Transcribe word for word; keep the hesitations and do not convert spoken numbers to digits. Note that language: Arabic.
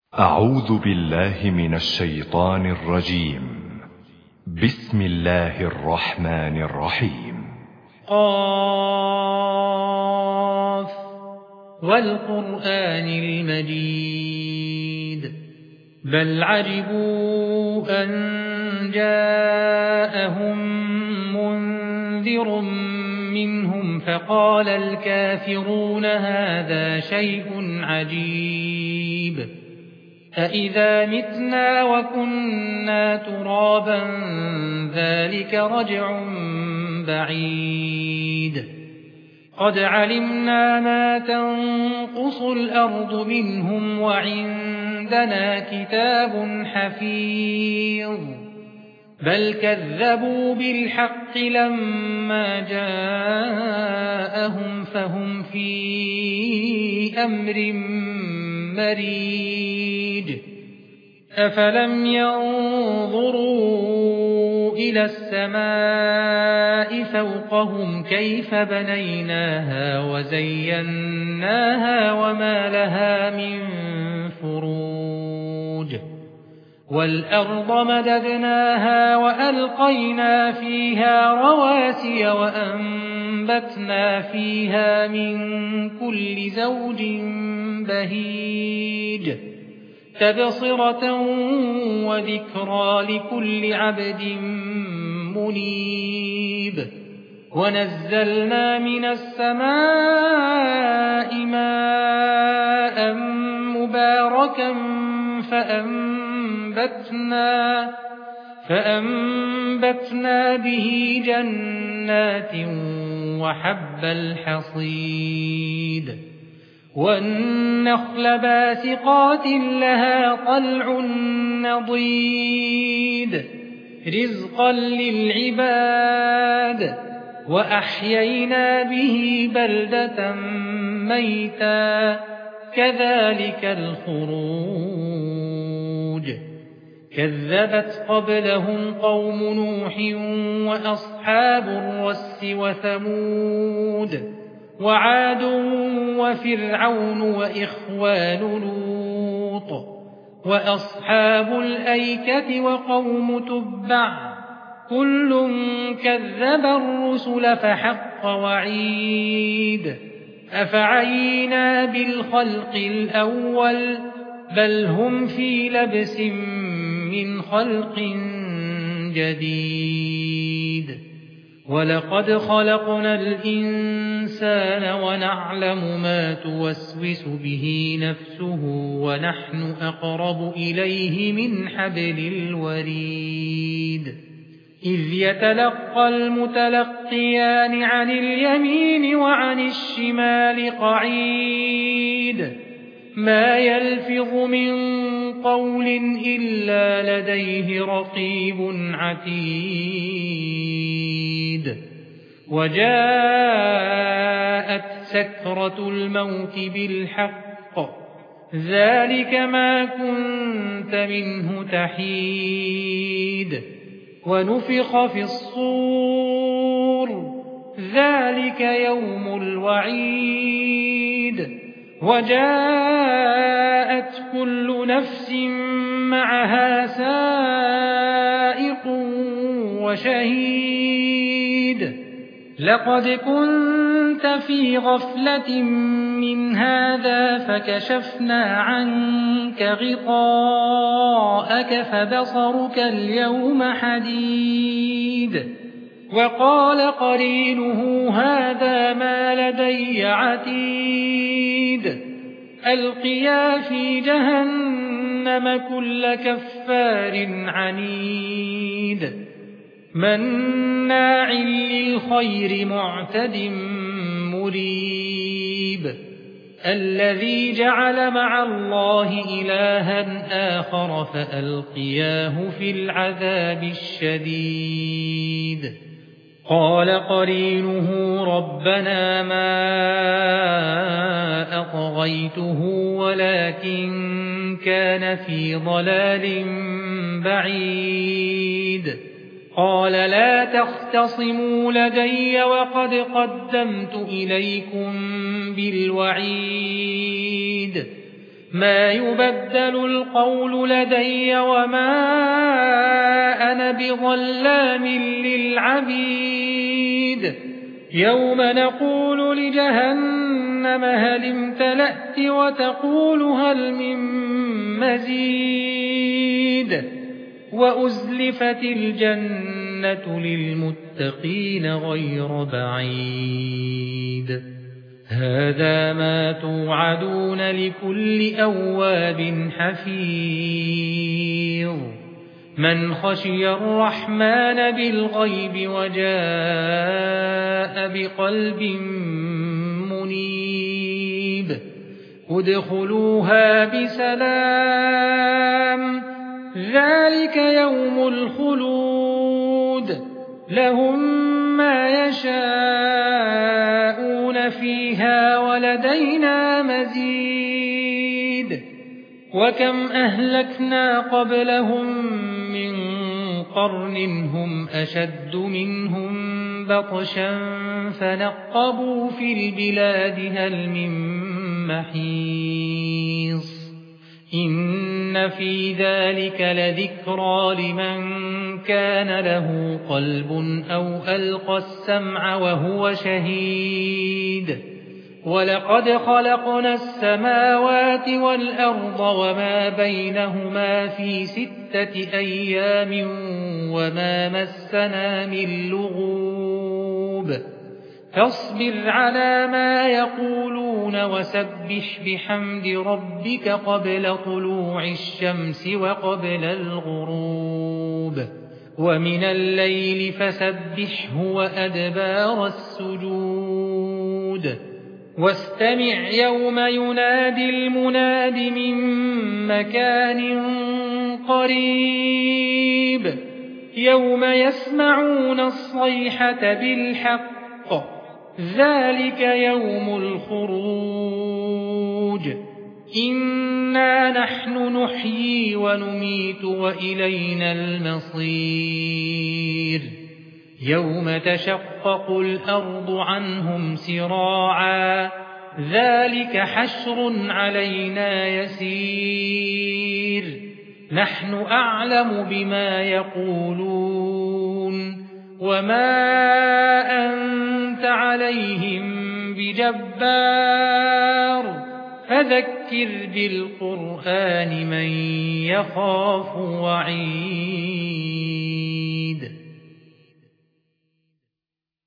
أعوذ بالله من الشيطان الرجيم. بسم الله الرحمن الرحيم. قاف والقرآن المجيد بل عجبوا أن جاءهم منذر منهم فقال الكافرون هذا شيء عجيب أإذا متنا وكنا ترابا ذلك رجع بعيد قد علمنا ما تنقص الأرض منهم وعندنا كتاب حفيظ بل كذبوا بالحق لما جاءهم فهم في أمر مريج أفلم ينظروا إلى السماء فوقهم كيف بنيناها وزيناها وما لها من فروج والأرض مددناها وألقينا فيها رواسي وأنبتنا فيها من كل زوج بهيج تبصرة وذكرى لكل عبد منيب ونزلنا من السماء ماء مباركا فأنبتنا فأنبتنا به جنات وحب الحصيد والنخل باسقات لها طلع نضيد رزقا للعباد وأحيينا به بلدة ميتا كذلك الخروج كذبت قبلهم قوم نوح وأصحاب الرس وثمود وعاد وفرعون وإخوان لوط وأصحاب الأيكة وقوم تبع كل كذب الرسل فحق وعيد أفعينا بالخلق الأول بل هم في لبس من خلق جديد ولقد خلقنا الإنسان ونعلم ما توسوس به نفسه ونحن أقرب إليه من حبل الوريد إذ يتلقى المتلقيان عن اليمين وعن الشمال قعيد ما يلفظ من قول إلا لديه رقيب عتيد وجاءت سكرة الموت بالحق ذلك ما كنت منه تحيد ونفخ في الصور ذلك يوم الوعيد وجاءت كل نفس معها سائق وشهيد لقد كنت في غفلة من هذا فكشفنا عنك غطاءك فبصرك اليوم حديد وقال قرينه هذا ما لدي عتيد ألقيا في جهنم كل كفار عنيد مناع للخير معتد مريب الذي جعل مع الله إلها آخر فألقياه في العذاب الشديد قال قرينه ربنا ما أطغيته ولكن كان في ضلال بعيد قال لا تختصموا لدي وقد قدمت إليكم بالوعيد ما يبدل القول لدي وما أنا بظلام للعبيد يوم نقول لجهنم هل امتلأت وتقول هل من مزيد وأزلفت الجنة للمتقين غير بعيد هذا ما توعدون لكل أواب حفيظ من خشي الرحمن بالغيب وجاء بقلب منيب ادخلوها بسلام ذلك يوم الخلود لهم ما يشاءون فيها ولدينا مزيد وكم أهلكنا قبلهم من قرن هم أشد منهم بطشا فنقبوا في البلاد هل من محيص إن في ذلك لذكرى لمن كان له قلب أو ألقى السمع وهو شهيد ولقد خلقنا السماوات والأرض وما بينهما في ستة أيام وما مسنا من لغوب فاصبر على ما يقولون وسبح بحمد ربك قبل طلوع الشمس وقبل الغروب ومن الليل فسبحه وأدبار السجود واستمع يوم ينادي المناد من مكان قريب يوم يسمعون الصيحة بالحق ذلك يوم الخروج إنا نحن نحيي ونميت وإلينا المصير يوم تشقق الأرض عنهم سراعا ذلك حشر علينا يسير نحن أعلم بما يقولون وما أنت عليهم بجبار فذكر بالقرآن من يخاف وعيد